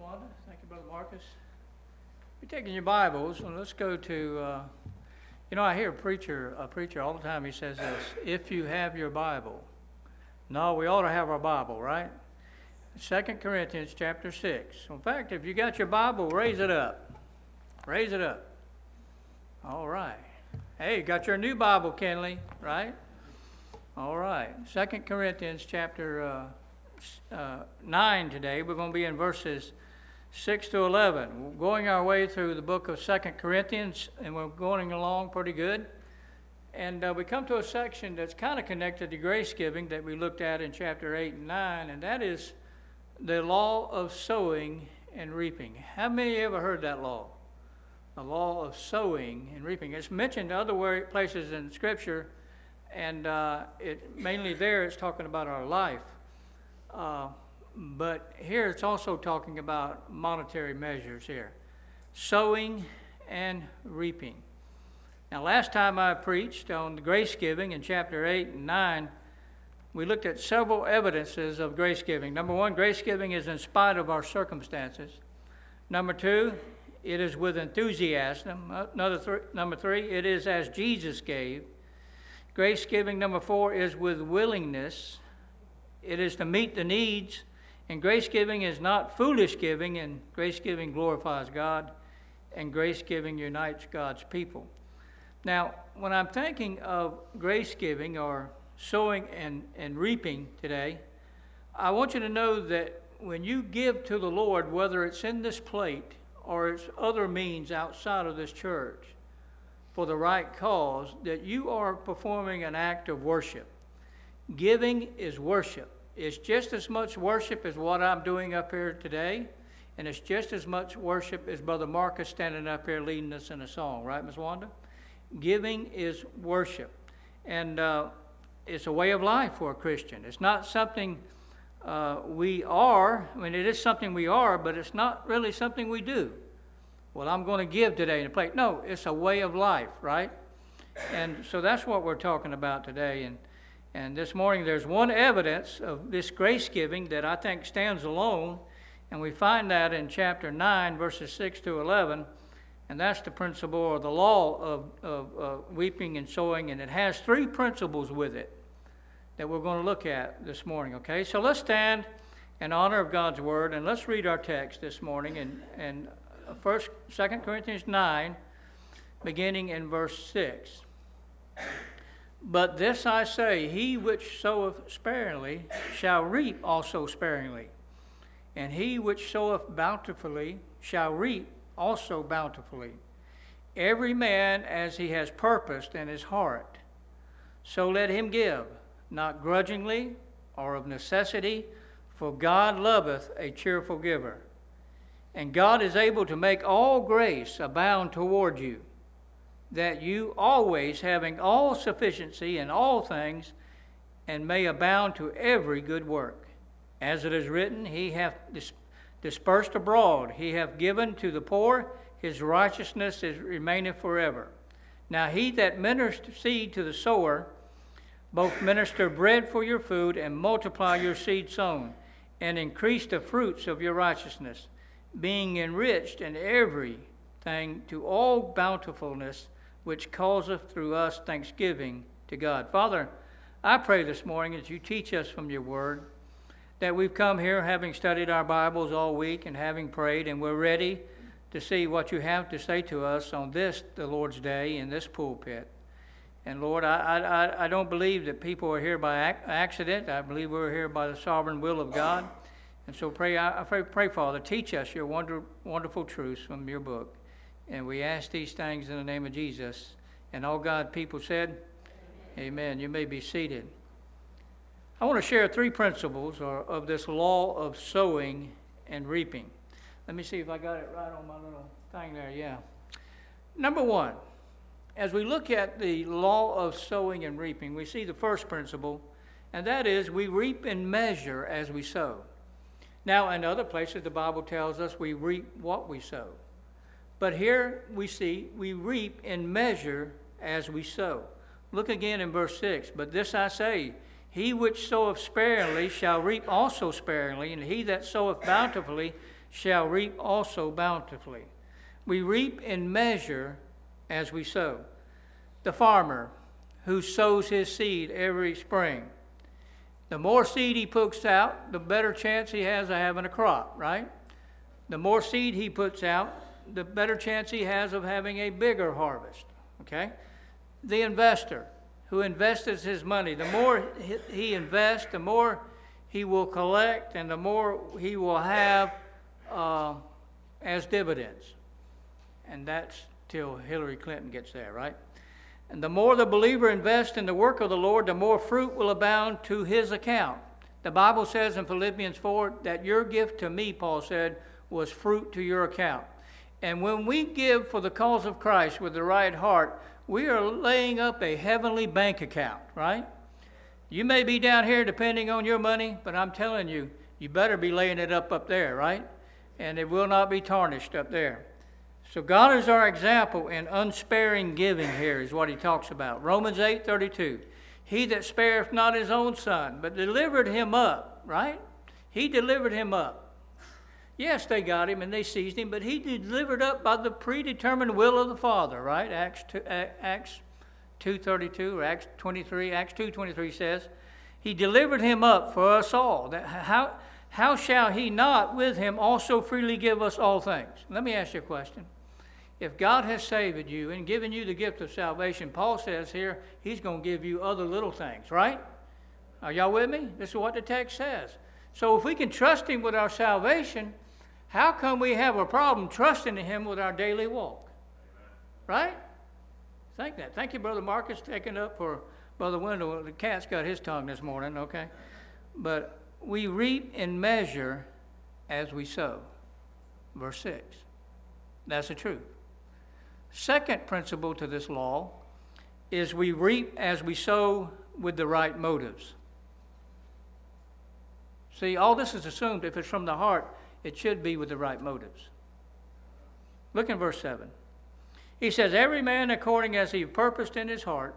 Wanda. Thank you, Brother Marcus. You're taking your Bibles, and let's go to, I hear a preacher all the time, he says this, if you have your Bible. No, we ought to have our Bible, right? 2 Corinthians chapter 6. In fact, if you got your Bible, raise it up. Raise it up. All right. Hey, you got your new Bible, Kenley, right? All right. 2 Corinthians chapter 9 today. We're going to be in verses 6 to 11. We're going our way through the book of 2 Corinthians, and we're going along pretty good. And we come to a section that's kind of connected to grace giving that we looked at in chapter 8 and 9, and that is the law of sowing and reaping. How many ever heard that law? The law of sowing and reaping. It's mentioned other places in Scripture, and mainly there it's talking about our life. But here it's also talking about monetary measures here. Sowing and reaping. Now, last time I preached on the grace giving in chapter 8 and 9, we looked at several evidences of grace giving. Number one, grace giving is in spite of our circumstances. Number two, it is with enthusiasm. Number three, it is as Jesus gave. Grace giving, number four, is with willingness. It is to meet the needs. And grace giving is not foolish giving, and grace giving glorifies God, and grace giving unites God's people. Now, when I'm thinking of grace giving or sowing and reaping today, I want you to know that when you give to the Lord, whether it's in this plate or it's other means outside of this church, for the right cause, that you are performing an act of worship. Giving is worship. It's just as much worship as what I'm doing up here today, and it's just as much worship as Brother Marcus standing up here leading us in a song, right, Ms. Wanda? Giving is worship, and it's a way of life for a Christian. It's not something we are. I mean, it is something we are, but it's not really something we do. Well, I'm going to give today in a plate. No, it's a way of life, right? And so that's what we're talking about today. And this morning there's one evidence of this grace giving that I think stands alone, and we find that in chapter 9, verses 6 to 11. And that's the principle or the law of reaping and sowing, and it has three principles with it that we're going to look at this morning, okay? So let's stand in honor of God's word, and let's read our text this morning in 2 Corinthians 9, beginning in verse 6. But this I say, he which soweth sparingly shall reap also sparingly, and he which soweth bountifully shall reap also bountifully. Every man as he has purposed in his heart, so let him give, not grudgingly or of necessity, for God loveth a cheerful giver. And God is able to make all grace abound toward you, that you always having all sufficiency in all things, and may abound to every good work. As it is written, he hath dispersed abroad, he hath given to the poor, his righteousness remaineth forever. Now he that ministered seed to the sower, both minister bread for your food, and multiply your seed sown, and increase the fruits of your righteousness, being enriched in everything to all bountifulness, which causeth through us thanksgiving to God. Father, I pray this morning as you teach us from your word, that we've come here having studied our Bibles all week and having prayed, and we're ready to see what you have to say to us on this, the Lord's Day, in this pulpit. And Lord, I don't believe that people are here by accident. I believe we're here by the sovereign will of God. And so I pray, Father, teach us your wonderful truths from your book. And we ask these things in the name of Jesus. And all God people said, Amen. You may be seated. I want to share three principles of this law of sowing and reaping. Let me see if I got it right on my little thing there. Yeah. Number one, as we look at the law of sowing and reaping, we see the first principle, and that is we reap in measure as we sow. Now, in other places, the Bible tells us we reap what we sow. But here we see we reap in measure as we sow. Look again in verse 6. But this I say, he which soweth sparingly shall reap also sparingly, and he that soweth bountifully shall reap also bountifully. We reap in measure as we sow. The farmer who sows his seed every spring, the more seed he puts out, the better chance he has of having a crop, right? The more seed he puts out, the better chance he has of having a bigger harvest, okay? The investor who invests his money, the more he invests, the more he will collect and the more he will have as dividends. And that's till Hillary Clinton gets there, right? And the more the believer invests in the work of the Lord, the more fruit will abound to his account. The Bible says in Philippians 4 that your gift to me, Paul said, was fruit to your account. And when we give for the cause of Christ with the right heart, we are laying up a heavenly bank account, right? You may be down here depending on your money, but I'm telling you, you better be laying it up there, right? And it will not be tarnished up there. So God is our example in unsparing giving here is what he talks about. Romans 8:32. He that spareth not his own son, but delivered him up, right? He delivered him up. Yes, they got him and they seized him, but he delivered up by the predetermined will of the Father, right? Acts 2:32 or Acts 23, Acts 2:23 says, he delivered him up for us all. How shall he not with him also freely give us all things? Let me ask you a question. If God has saved you and given you the gift of salvation, Paul says here, he's going to give you other little things, right? Are y'all with me? This is what the text says. So if we can trust him with our salvation, how come we have a problem trusting him with our daily walk? Right? Think that. Thank you, Brother Marcus, taking up for Brother Wendell. The cat's got his tongue this morning, okay? But we reap in measure as we sow. Verse 6. That's the truth. Second principle to this law is we reap as we sow with the right motives. See, all this is assumed if it's from the heart, it should be with the right motives. Look in verse 7. He says, every man according as he purposed in his heart,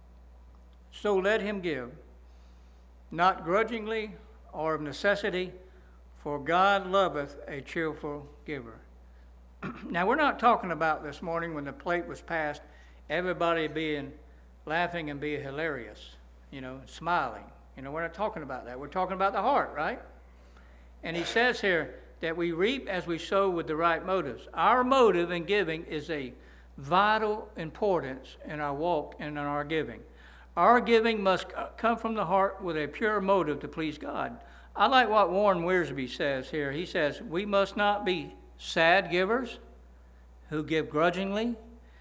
so let him give, not grudgingly or of necessity, for God loveth a cheerful giver. Now, we're not talking about this morning when the plate was passed, everybody being laughing and being hilarious, smiling. We're not talking about that. We're talking about the heart, right? And he says here that we reap as we sow with the right motives. Our motive in giving is a vital importance in our walk and in our giving. Our giving must come from the heart with a pure motive to please God. I like what Warren Wiersbe says here. He says, we must not be sad givers who give grudgingly,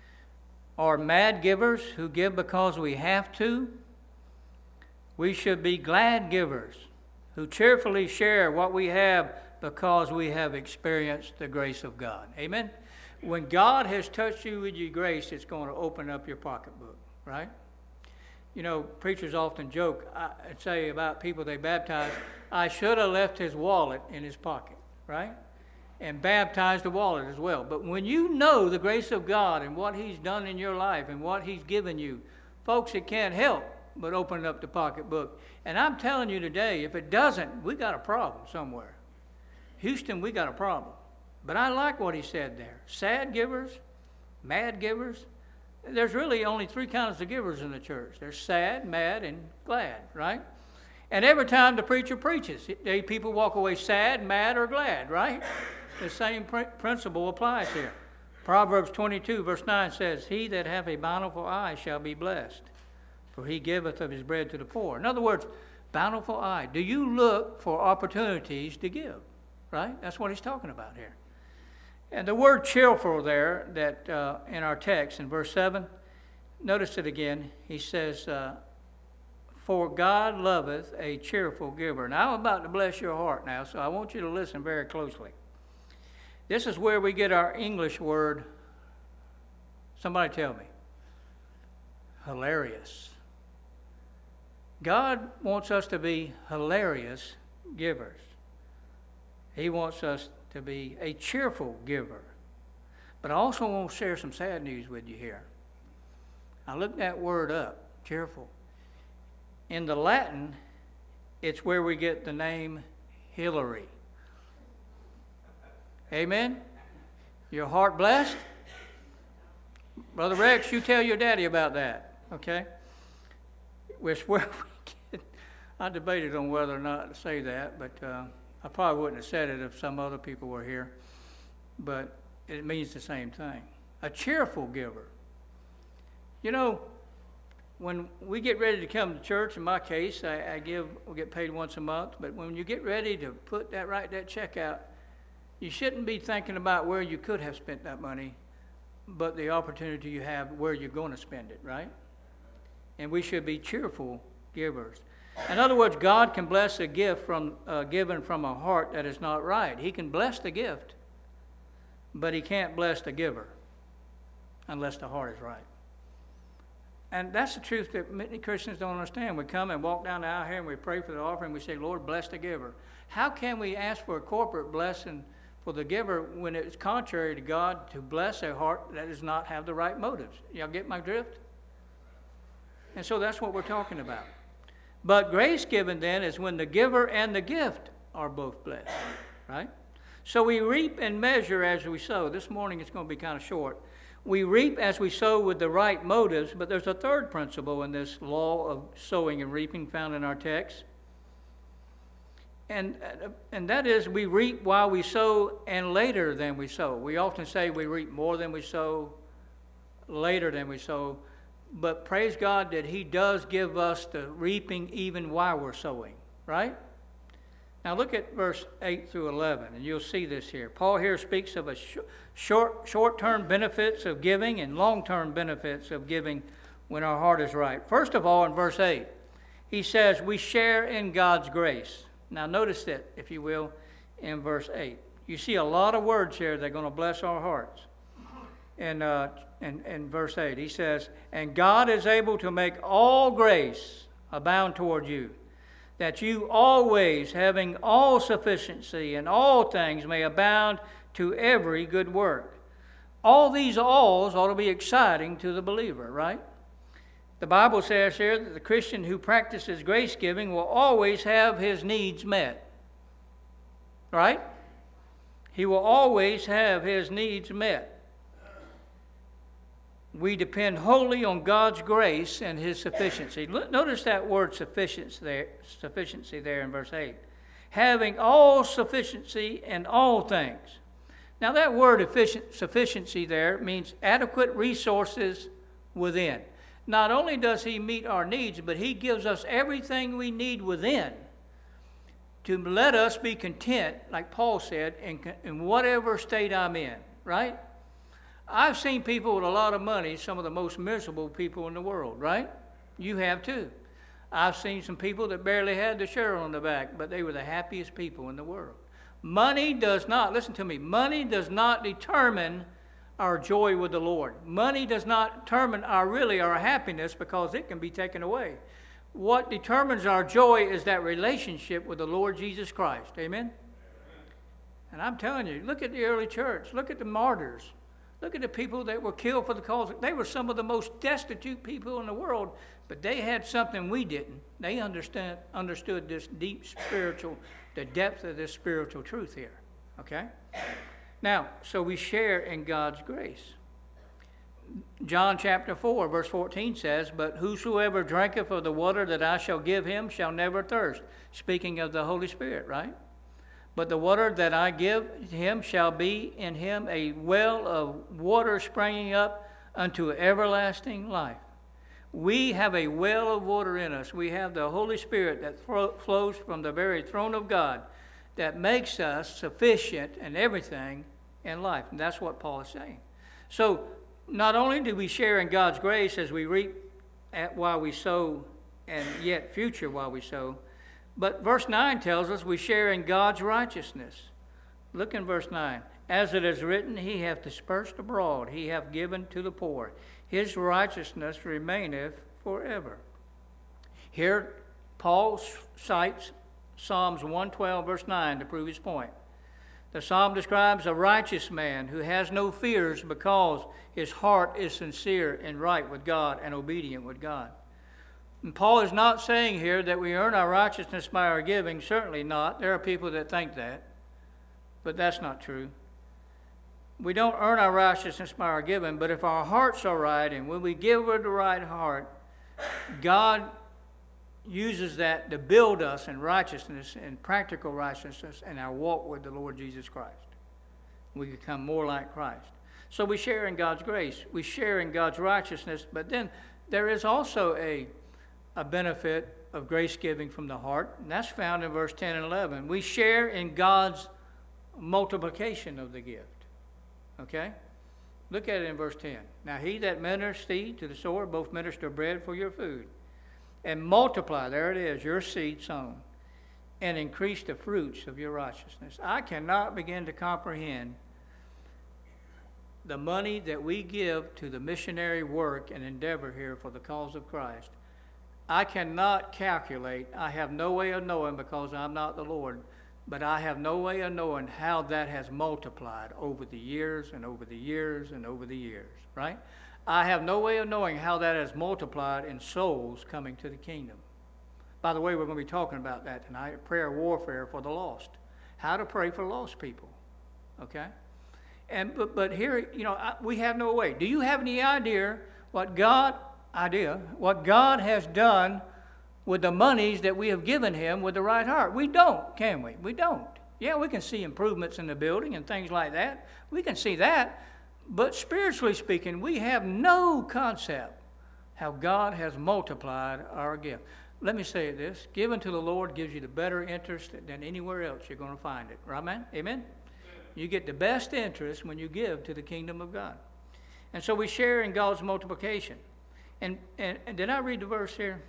or mad givers who give because we have to. We should be glad givers who cheerfully share what we have because we have experienced the grace of God. Amen? When God has touched you with your grace, it's going to open up your pocketbook, right? Preachers often joke, say about people they baptize, I should have left his wallet in his pocket, right? And baptized the wallet as well. But when you know the grace of God and what he's done in your life and what he's given you, folks, it can't help but open up the pocketbook. And I'm telling you today, if it doesn't, we got a problem somewhere. Houston, we got a problem. But I like what he said there. Sad givers, mad givers. There's really only three kinds of givers in the church. There's sad, mad, and glad, right? And every time the preacher preaches, people walk away sad, mad, or glad, right? The same principle applies here. Proverbs 22, verse 9 says, he that hath a bountiful eye shall be blessed, for he giveth of his bread to the poor. In other words, bountiful eye. Do you look for opportunities to give? Right? That's what he's talking about here. And the word cheerful there, that in our text in verse 7, notice it again. He says, for God loveth a cheerful giver. Now, I'm about to bless your heart now, so I want you to listen very closely. This is where we get our English word, somebody tell me, hilarious. God wants us to be hilarious givers. He wants us to be a cheerful giver. But I also want to share some sad news with you here. I looked that word up, cheerful. In the Latin, it's where we get the name Hillary. Amen? Your heart blessed? Brother Rex, you tell your daddy about that, okay? Which where we get, I debated on whether or not to say that, but I probably wouldn't have said it if some other people were here. But it means the same thing. A cheerful giver. You know, when we get ready to come to church, in my case, we get paid once a month, but when you get ready to write that check out, you shouldn't be thinking about where you could have spent that money, but the opportunity you have where you're going to spend it, right? And we should be cheerful givers. In other words, God can bless a gift given from a heart that is not right. He can bless the gift, but he can't bless the giver unless the heart is right. And that's the truth that many Christians don't understand. We come and walk down the aisle here and we pray for the offering. We say, Lord, bless the giver. How can we ask for a corporate blessing for the giver when it's contrary to God to bless a heart that does not have the right motives? Y'all get my drift? And so that's what we're talking about. But grace given then is when the giver and the gift are both blessed, right? So we reap and measure as we sow. This morning it's going to be kind of short. We reap as we sow with the right motives, but there's a third principle in this law of sowing and reaping found in our text. And that is we reap while we sow and later than we sow. We often say we reap more than we sow, later than we sow. But praise God that he does give us the reaping even while we're sowing, right? Now look at verse 8 through 11, and you'll see this here. Paul here speaks of a short-term benefits of giving and long-term benefits of giving when our heart is right. First of all, in verse 8, he says we share in God's grace. Now notice that, if you will, in verse 8. You see a lot of words here that are going to bless our hearts. In verse 8, he says, and God is able to make all grace abound toward you, that you always, having all sufficiency in all things, may abound to every good work. All these alls ought to be exciting to the believer, right? The Bible says here that the Christian who practices grace giving will always have his needs met, right? He will always have his needs met. We depend wholly on God's grace and his sufficiency. Notice that word sufficiency there in verse 8. Having all sufficiency in all things. Now that word sufficiency there means adequate resources within. Not only does he meet our needs, but he gives us everything we need within to let us be content, like Paul said, in whatever state I'm in, right? I've seen people with a lot of money, some of the most miserable people in the world, right? You have too. I've seen some people that barely had the shirt on the back, but they were the happiest people in the world. Money does not, listen to me, money does not determine our joy with the Lord. Money does not determine our happiness because it can be taken away. What determines our joy is that relationship with the Lord Jesus Christ. Amen? And I'm telling you, look at the early church. Look at the martyrs. Look at the people that were killed for the cause. They were some of the most destitute people in the world, but they had something we didn't. They understood this deep spiritual, the depth of this spiritual truth here. Okay? Now, so we share in God's grace. John chapter 4, verse 14 says, but whosoever drinketh of the water that I shall give him shall never thirst. Speaking of the Holy Spirit, right? But the water that I give him shall be in him a well of water springing up unto everlasting life. We have a well of water in us. We have the Holy Spirit that flows from the very throne of God that makes us sufficient in everything in life. And that's what Paul is saying. So not only do we share in God's grace as we reap while we sow and yet future while we sow, but verse 9 tells us we share in God's righteousness. Look in verse 9. As it is written, he hath dispersed abroad, he hath given to the poor. His righteousness remaineth forever. Here, Paul cites Psalms 112, verse 9 to prove his point. The psalm describes a righteous man who has no fears because his heart is sincere and right with God and obedient with God. And Paul is not saying here that we earn our righteousness by our giving. Certainly not. There are people that think that. But that's not true. We don't earn our righteousness by our giving, but if our hearts are right and when we give with the right heart, God uses that to build us in righteousness and practical righteousness in our walk with the Lord Jesus Christ. We become more like Christ. So we share in God's grace. We share in God's righteousness, but then there is also a benefit of grace giving from the heart, and that's found in verse 10 and 11. We share in God's multiplication of the gift. Okay? Look at it in verse 10. Now he that ministers seed to the sower, both minister bread for your food, and multiply, there it is, your seed sown, and increase the fruits of your righteousness. I cannot begin to comprehend the money that we give to the missionary work and endeavor here for the cause of Christ. I cannot calculate. I have no way of knowing because I'm not the Lord, but I have no way of knowing how that has multiplied over the years and over the years and over the years, right? I have no way of knowing how that has multiplied in souls coming to the kingdom. By the way, we're going to be talking about that tonight, prayer warfare for the lost. How to pray for lost people, okay? But here, we have no way. Do you have any idea what God has done with the monies that we have given him with the right heart? We don't, can we? We don't. Yeah, we can see improvements in the building and things like that. We can see that. But spiritually speaking, we have no concept how God has multiplied our gift. Let me say this. Giving to the Lord gives you the better interest than anywhere else you're going to find it. Right, man? Amen? You get the best interest when you give to the kingdom of God. And so we share in God's multiplication. And did I read the verse here?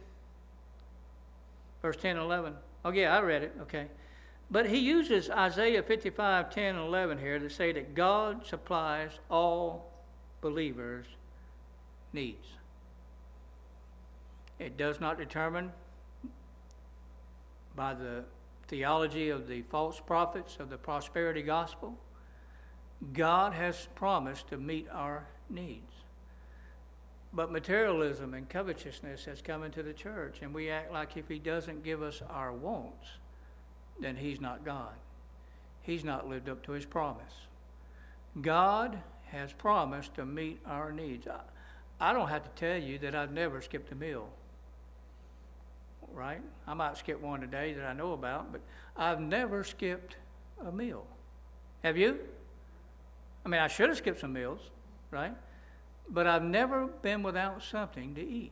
Verse 10 and 11. Oh, yeah, I read it. Okay. But he uses Isaiah 55, 10 and 11 here to say that God supplies all believers' needs. It does not determine by the theology of the false prophets of the prosperity gospel. God has promised to meet our needs. But materialism and covetousness has come into the church, and we act like if he doesn't give us our wants, then he's not God. He's not lived up to his promise. God has promised to meet our needs. I don't have to tell you that I've never skipped a meal, right? I might skip one today that I know about, but I've never skipped a meal. Have you? I mean, I should have skipped some meals, right? But I've never been without something to eat.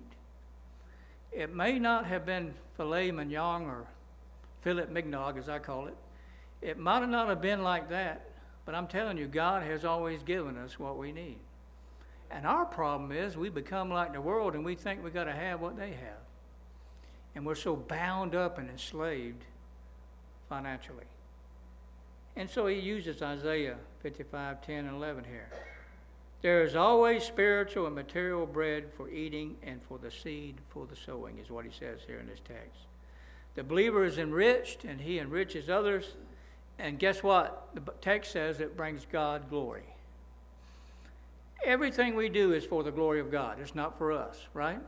It may not have been filet mignon or filet mignon, as I call it. It might not have been like that, but I'm telling you, God has always given us what we need. And our problem is we become like the world and we think we've got to have what they have. And we're so bound up and enslaved financially. And so he uses Isaiah 55, 10 and 11 here. There is always spiritual and material bread for eating and for the seed for the sowing, is what he says here in this text. The believer is enriched, and he enriches others. And guess what? The text says it brings God glory. Everything we do is for the glory of God. It's not for us, right?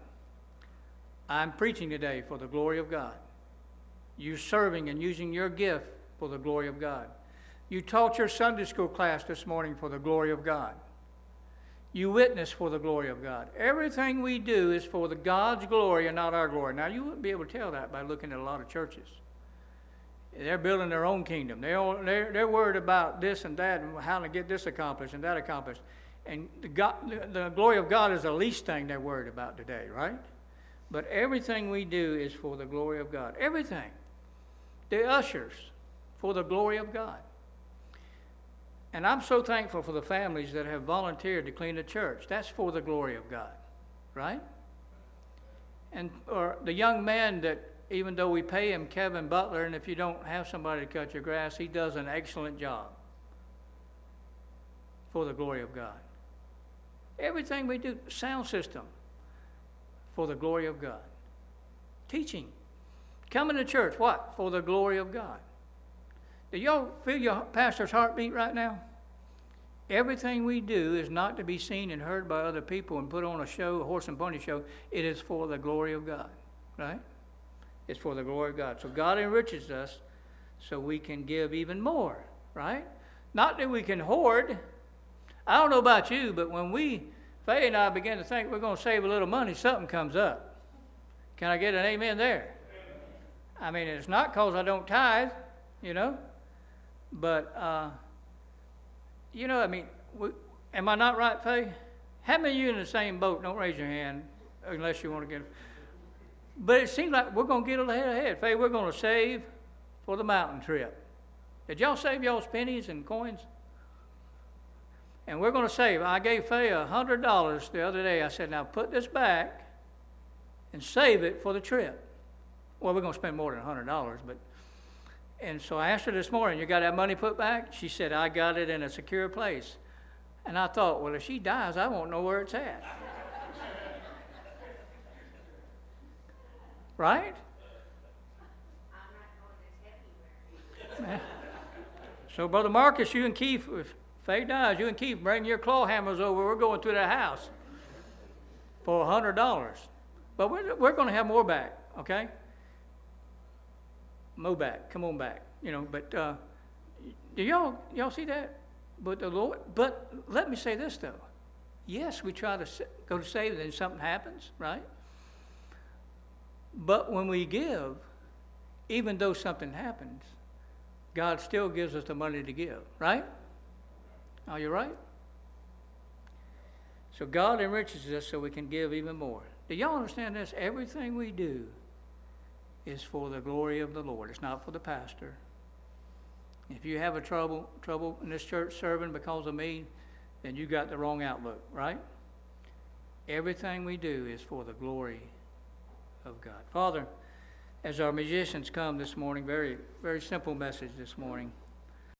I'm preaching today for the glory of God. You serving and using your gift for the glory of God. You taught your Sunday school class this morning for the glory of God. You witness for the glory of God. Everything we do is for the God's glory and not our glory. Now, you wouldn't be able to tell that by looking at a lot of churches. They're building their own kingdom. They're worried about this and that and how to get this accomplished and that accomplished. And the glory of God is the least thing they're worried about today, right? But everything we do is for the glory of God. Everything. The ushers, for the glory of God. And I'm so thankful for the families that have volunteered to clean the church. That's for the glory of God, right? Or the young man that, even though we pay him Kevin Butler, and if you don't have somebody to cut your grass, he does an excellent job for the glory of God. Everything we do, sound system, for the glory of God. Teaching, coming to church, what? For the glory of God. Do y'all feel your pastor's heartbeat right now? Everything we do is not to be seen and heard by other people and put on a show, a horse and pony show. It is for the glory of God, right? It's for the glory of God. So God enriches us so we can give even more, right? Not that we can hoard. I don't know about you, but when Faye and I begin to think we're going to save a little money, something comes up. Can I get an amen there? I mean, it's not because I don't tithe, you know, but, you know, I mean, am I not right, Faye? How many of you in the same boat? Don't raise your hand unless you want to get. But it seems like we're going to get a little ahead. Faye, we're going to save for the mountain trip. Did y'all save y'all's pennies and coins? And we're going to save. I gave Faye $100 the other day. I said, now put this back and save it for the trip. Well, we're going to spend more than $100, but. And so I asked her this morning, you got that money put back? She said, I got it in a secure place. And I thought, well, if she dies, I won't know where it's at. Right? So, Brother Marcus, you and Keith, if Faye dies, you and Keith bring your claw hammers over. We're going to that house for $100. But we're going to have more back, okay? More back. Come on back. You know, but do y'all see that? But the Lord, but let me say this, though. Yes, we try to go to save, and then something happens, right? But when we give, even though something happens, God still gives us the money to give, right? Are you right? So God enriches us so we can give even more. Do y'all understand this? Everything we do is for the glory of the Lord. It's not for the pastor. If you have a trouble in this church serving because of me, then you got the wrong outlook, right? Everything we do is for the glory of God. Father, as our musicians come this morning, very, very simple message this morning.